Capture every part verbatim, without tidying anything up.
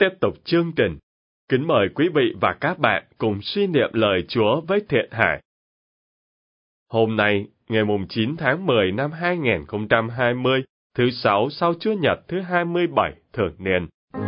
tiếp tục chương trình. Kính mời quý vị và các bạn cùng suy niệm lời Chúa với Thiện Hải. Hôm nay, ngày chín tháng mười năm hai nghìn không trăm hai mươi, thứ Sáu sau Chúa Nhật thứ hai mươi bảy thường niên.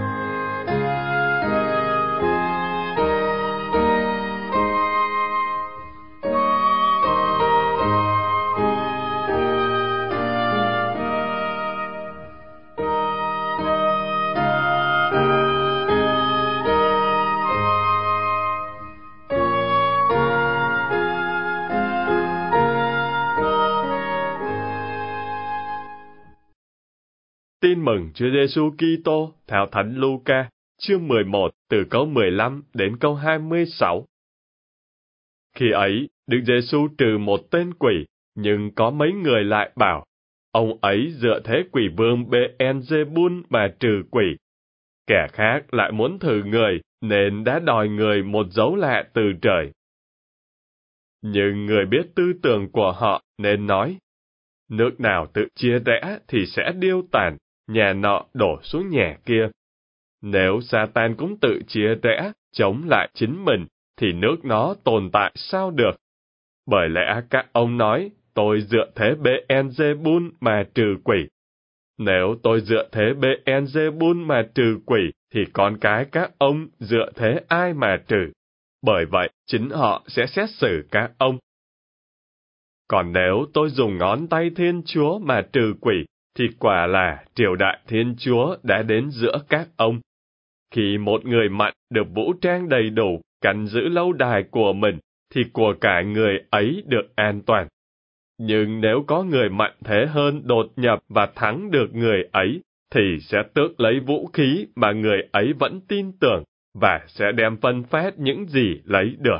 Tin mừng Chúa Giêsu Kitô theo Thánh Luca, chương mười một từ câu mười lăm đến câu hai mươi sáu. Khi ấy, Đức Giêsu trừ một tên quỷ, nhưng có mấy người lại bảo, ông ấy dựa thế quỷ vương Beelzebul mà trừ quỷ. Kẻ khác lại muốn thử người, nên đã đòi người một dấu lạ từ trời. Nhưng người biết tư tưởng của họ nên nói, nước nào tự chia rẽ thì sẽ điêu tàn, nhà nọ đổ xuống nhà kia. Nếu Sa-tan cũng tự chia rẽ, chống lại chính mình, thì nước nó tồn tại sao được? Bởi lẽ các ông nói, tôi dựa thế Beelzebul mà trừ quỷ. Nếu tôi dựa thế Beelzebul mà trừ quỷ, thì con cái các ông dựa thế ai mà trừ? Bởi vậy, chính họ sẽ xét xử các ông. Còn nếu tôi dùng ngón tay Thiên Chúa mà trừ quỷ, thì quả là triều đại Thiên Chúa đã đến giữa các ông. Khi một người mạnh được vũ trang đầy đủ, canh giữ lâu đài của mình, thì của cả người ấy được an toàn. Nhưng nếu có người mạnh thế hơn đột nhập và thắng được người ấy, thì sẽ tước lấy vũ khí mà người ấy vẫn tin tưởng, và sẽ đem phân phát những gì lấy được.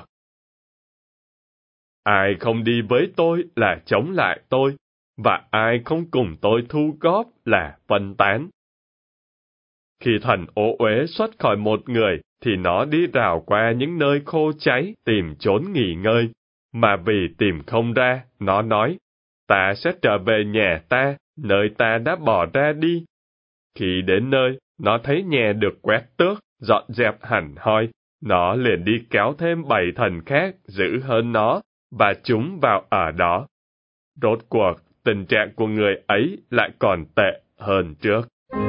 Ai không đi với tôi là chống lại tôi, và ai không cùng tôi thu góp là phân tán. Khi thần ố uế xuất khỏi một người, thì nó đi rào qua những nơi khô cháy tìm trốn nghỉ ngơi, mà vì tìm không ra, nó nói, ta sẽ trở về nhà ta, nơi ta đã bỏ ra đi. Khi đến nơi, nó thấy nhà được quét tước, dọn dẹp hẳn hoi, nó liền đi kéo thêm bảy thần khác dữ hơn nó, và chúng vào ở đó. Rốt cuộc, tình trạng của người ấy lại còn tệ hơn trước.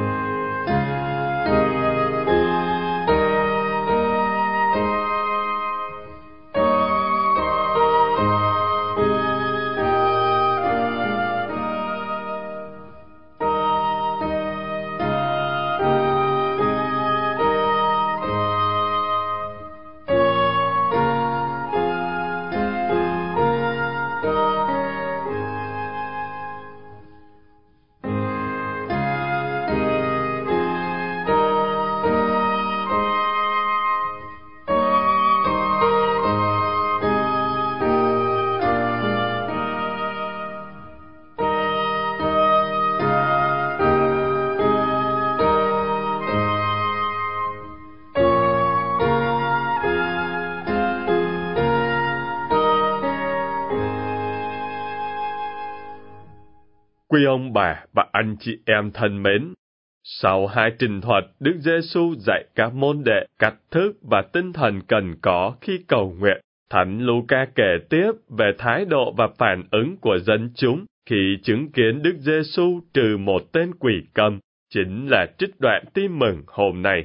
Quý ông bà và anh chị em thân mến, sau hai trình thuật, Đức Giêsu dạy các môn đệ cách thức và tinh thần cần có khi cầu nguyện. Thánh Luca kể tiếp về thái độ và phản ứng của dân chúng khi chứng kiến Đức Giêsu trừ một tên quỷ câm, chính là trích đoạn tin mừng hôm nay.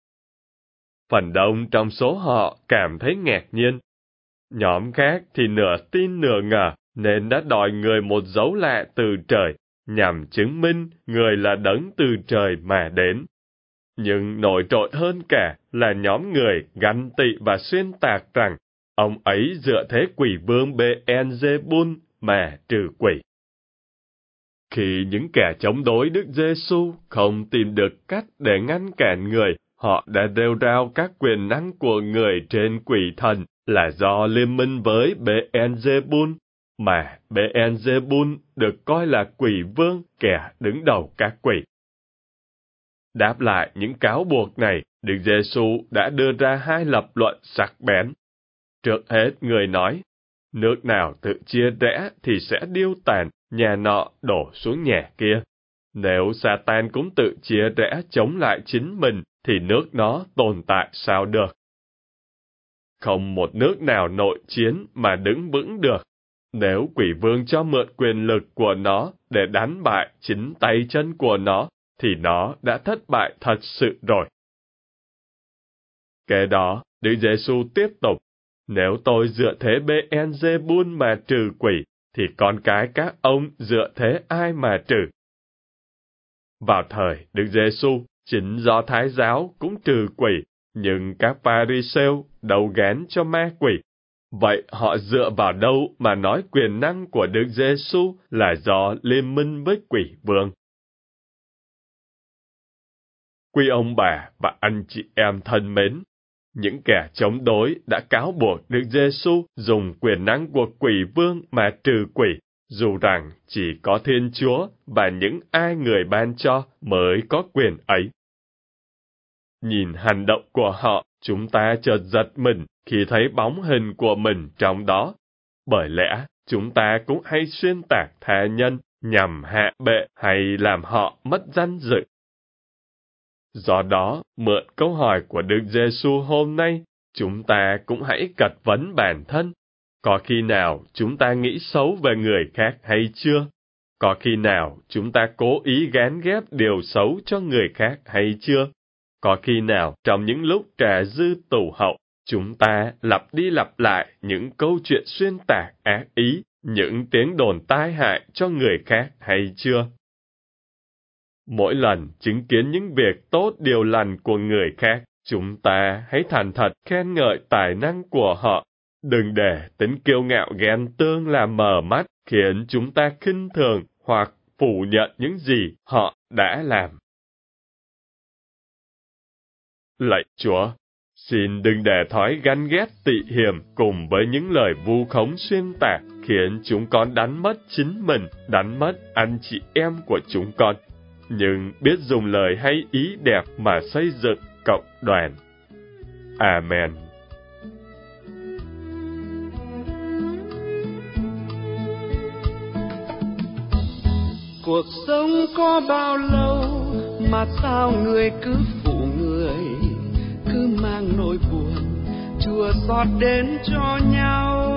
Phần đông trong số họ cảm thấy ngạc nhiên. Nhóm khác thì nửa tin nửa ngờ, nên đã đòi người một dấu lạ từ trời, nhằm chứng minh người là đấng từ trời mà đến. Nhưng nổi trội hơn cả là nhóm người ganh tị và xuyên tạc rằng ông ấy dựa thế quỷ vương Beelzebul mà trừ quỷ. Khi những kẻ chống đối Đức Giêsu không tìm được cách để ngăn cản người, họ đã rêu rao các quyền năng của người trên quỷ thần là do liên minh với Beelzebul, mà Beelzebul được coi là quỷ vương, kẻ đứng đầu các quỷ. Đáp lại những cáo buộc này, Đức Giêsu đã đưa ra hai lập luận sắc bén. Trước hết, người nói, nước nào tự chia rẽ thì sẽ điêu tàn, nhà nọ đổ xuống nhà kia. Nếu Sa-tan cũng tự chia rẽ chống lại chính mình, thì nước nó tồn tại sao được? Không một nước nào nội chiến mà đứng vững được, nếu quỷ vương cho mượn quyền lực của nó để đánh bại chính tay chân của nó, thì nó đã thất bại thật sự rồi. Kế đó, Đức Giêsu tiếp tục, nếu tôi dựa thế Bê-en-dê-bun mà trừ quỷ, thì con cái các ông dựa thế ai mà trừ? Vào thời Đức Giêsu, chính Do Thái giáo cũng trừ quỷ, nhưng các Pha-ri-sêu đầu gán cho ma quỷ. Vậy họ dựa vào đâu mà nói quyền năng của Đức Giêsu là do liên minh với quỷ vương? Quý ông bà và anh chị em thân mến, những kẻ chống đối đã cáo buộc Đức Giêsu dùng quyền năng của quỷ vương mà trừ quỷ, dù rằng chỉ có Thiên Chúa và những ai người ban cho mới có quyền ấy. Nhìn hành động của họ, chúng ta chợt giật mình khi thấy bóng hình của mình trong đó. Bởi lẽ, chúng ta cũng hay xuyên tạc tha nhân nhằm hạ bệ hay làm họ mất danh dự. Do đó, mượn câu hỏi của Đức Giêsu hôm nay, chúng ta cũng hãy cật vấn bản thân. Có khi nào chúng ta nghĩ xấu về người khác hay chưa? Có khi nào chúng ta cố ý gán ghép điều xấu cho người khác hay chưa? Có khi nào trong những lúc trà dư tủ hậu, chúng ta lặp đi lặp lại những câu chuyện xuyên tạc ác ý, những tiếng đồn tai hại cho người khác hay chưa? Mỗi lần chứng kiến những việc tốt điều lành của người khác, chúng ta hãy thành thật khen ngợi tài năng của họ. Đừng để tính kiêu ngạo ghen tương làm mờ mắt, khiến chúng ta khinh thường hoặc phủ nhận những gì họ đã làm. Lạy Chúa, xin đừng để thói ganh ghét tị hiềm cùng với những lời vu khống xuyên tạc khiến chúng con đánh mất chính mình, đánh mất anh chị em của chúng con, nhưng biết dùng lời hay ý đẹp mà xây dựng cộng đoàn. Amen. Cuộc sống có bao lâu mà sao người cứ phụ người, cứ mang nỗi buồn chua xót đến cho nhau.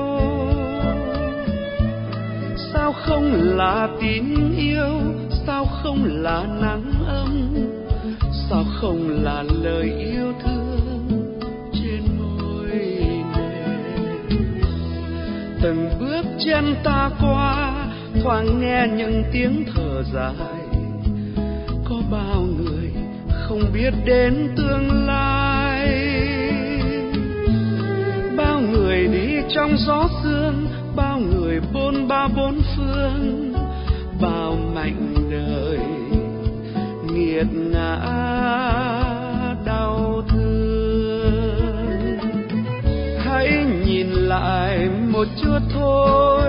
Sao không là tín yêu, sao không là nắng ấm, sao không là lời yêu thương trên môi nền. Từng bước chân ta qua thoáng nghe những tiếng thở dài, có bao người không biết đến tương lai. Bao người đi trong gió sương, bao người bôn ba bốn phương, bao mảnh đời nghiệt ngã đau thương. Hãy nhìn lại một chút thôi,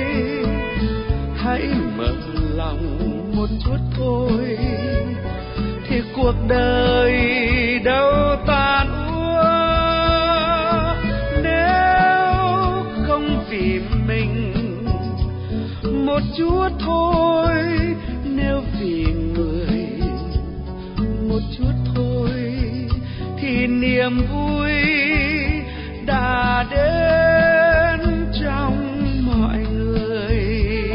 hãy mở lòng một chút thôi, thì cuộc đời đâu tàn úa. Nếu không vì mình một chút thôi, nếu vì người một chút thôi, thì niềm vui đã đến trong mọi người.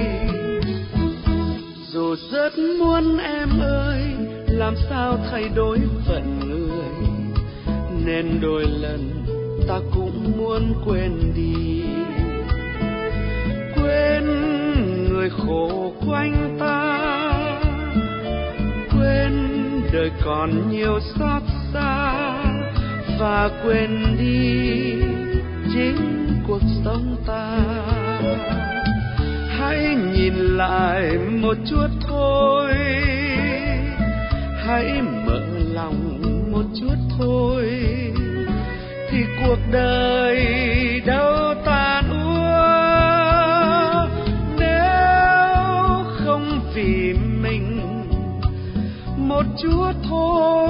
Dù rất muốn em ơi, làm sao thay đổi phận người, nên đôi lần ta cũng muốn quên đi, quên người khổ quanh ta, quên đời còn nhiều xót xa, và quên đi chính cuộc sống ta. Hãy nhìn lại một chút thôi, hãy mở lòng một chút thôi, thì cuộc đời đâu tàn úa. Nếu không vì mình một chút thôi,